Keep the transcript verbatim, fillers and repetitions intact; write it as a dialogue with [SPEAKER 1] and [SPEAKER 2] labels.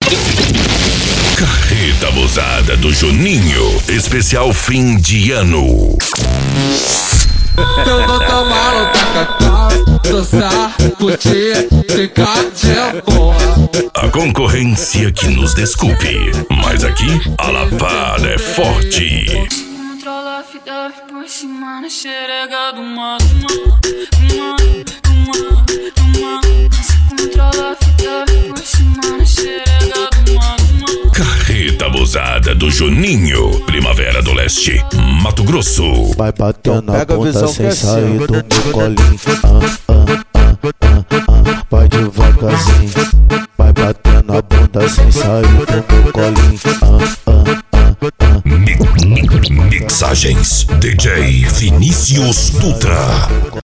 [SPEAKER 1] Carreta abusada do Juninho, especial fim de ano.
[SPEAKER 2] Eu vou tomar um tacacá, dançar, curtir, ficar de boa.
[SPEAKER 1] A concorrência que nos desculpe, mas aqui a lapada é forte.
[SPEAKER 3] Controla a fita por cima na xerega do mano. Controla a fita por cima na xerega do mano.
[SPEAKER 1] Carreta abusada do Juninho, Primavera do Leste, Mato Grosso.
[SPEAKER 4] Vai batendo
[SPEAKER 5] Então
[SPEAKER 4] na
[SPEAKER 5] pega a
[SPEAKER 4] bunda
[SPEAKER 5] visão
[SPEAKER 4] sem
[SPEAKER 5] que é
[SPEAKER 4] sair
[SPEAKER 5] assim,
[SPEAKER 4] do meu colinho. Ah, ah, ah, ah, ah. Vai devagarzinho. Vai batendo na bunda sem sair do meu colinho. Ah, ah, ah, ah.
[SPEAKER 1] Mi- mi- Mixagens D J Vinícius Dutra.